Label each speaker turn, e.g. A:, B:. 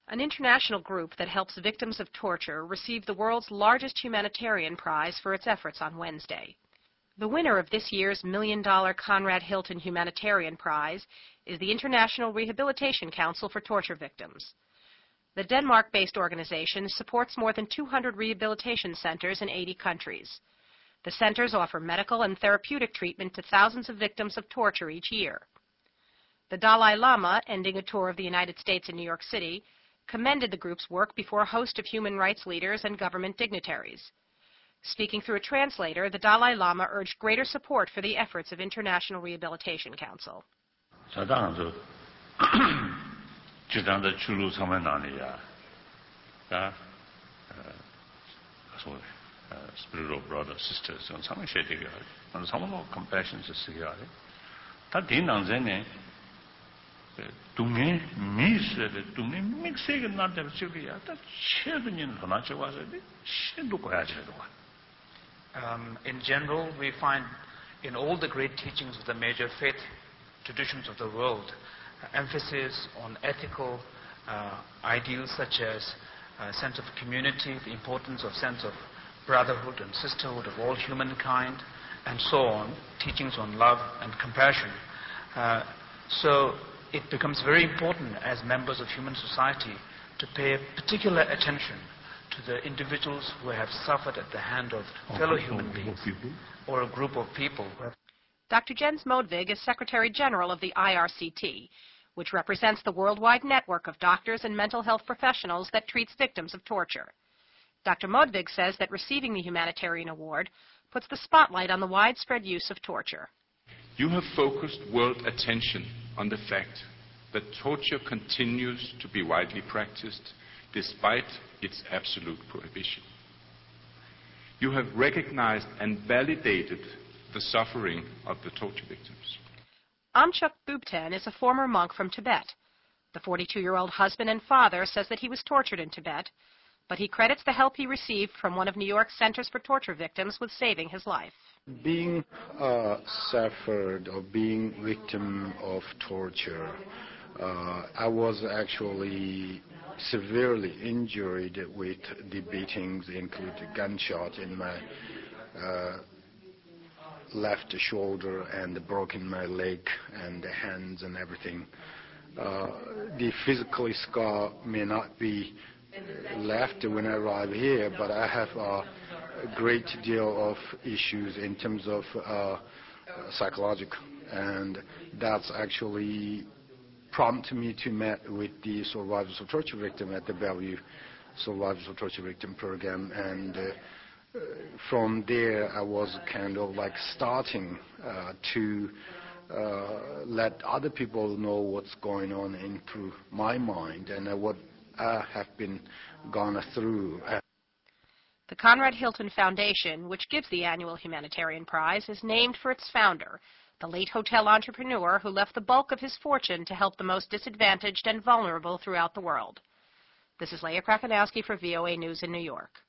A: An international group that helps victims of torture received the world's largest humanitarian prize for its efforts on Wednesday. The winner of this year's $1 million Conrad Hilton Humanitarian Prize is the International Rehabilitation Council for Torture Victims. The Denmark-based organization supports more than 200 rehabilitation centers in 80 countries. The centers offer medical and therapeutic treatment to thousands of victims of torture each year. The Dalai Lama, ending a tour of the United States in New York City, commended the group's work before a host of human rights leaders and government dignitaries. Speaking through a translator, the Dalai Lama urged greater support for the efforts of International Rehabilitation Council.
B: Spirit of brothers, sisters, and some shade and some more compassion to see that in Anzene to me, miss it to me, mixing not the Sylvia, that children in Honacha was a
C: in general, we find in all the great teachings of the major faith traditions of the world, emphasis on ethical ideals such as sense of community, the importance of sense of brotherhood and sisterhood of all humankind, and so on, teachings on love and compassion. So it becomes very important as members of human society to pay particular attention to the individuals who have suffered at the hand of fellow human beings or a group of people.
A: Dr. Jens Modvig is Secretary General of the IRCT, which represents the worldwide network of doctors and mental health professionals that treats victims of torture. Dr. Modvig says that receiving the humanitarian award puts the spotlight on the widespread use of torture.
D: You have focused world attention on the fact that torture continues to be widely practiced despite its absolute prohibition. You have recognized and validated the suffering of the torture victims.
A: Amchuk Bubten is a former monk from Tibet. The 42-year-old husband and father says that he was tortured in Tibet, but he credits the help he received from one of New York's Centers for Torture Victims with saving his life.
E: Being suffered or being victim of torture, I was actually severely injured with the beatings, including gunshot in my left shoulder and broken my leg and the hands and everything. The physical scar may not be left when I arrive here, but I have a great deal of issues in terms of psychological, and that's actually prompted me to meet with the survivors of torture victim at the Bellevue Survivors of Torture Victim program, and from there I was kind of like starting to let other people know what's going on into my mind and what I have been gone through.
A: The Conrad Hilton Foundation, which gives the annual humanitarian prize, is named for its founder, the late hotel entrepreneur who left the bulk of his fortune to help the most disadvantaged and vulnerable throughout the world. This is Leah Krakanowski for VOA News in New York.